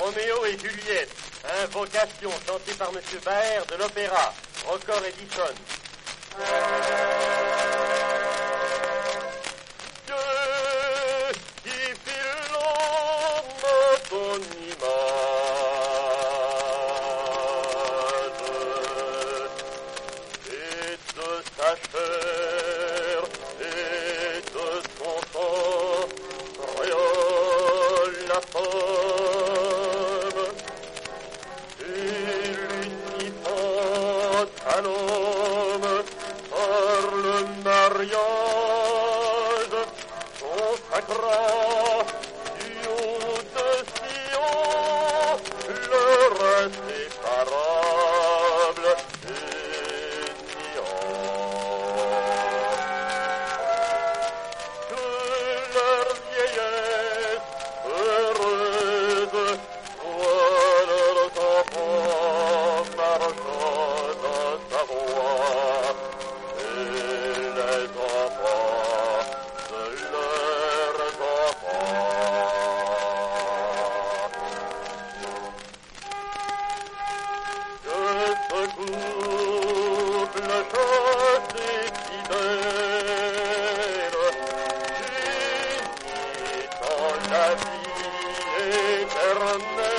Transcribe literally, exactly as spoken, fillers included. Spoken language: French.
Roméo et Juliette, invocation chantée par Monsieur Baer de l'Opéra, Record Edison. Dieu qui fit l'homme à ton image, et de sa chair et de son sang rayonne la femme, et l'unifant à l'homme par le mariage consacra du haut de Sion leur inséparable union. Que leur vieillesse heureuse soit leurs enfants marchant dans sa voie, et les enfants de leurs enfants. Que ce couple chassé fidèle, unis dans la vie éternelle,